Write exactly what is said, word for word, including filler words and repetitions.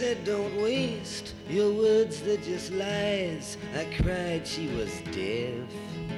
said, don't waste your words, they're just lies. I cried, she was deaf.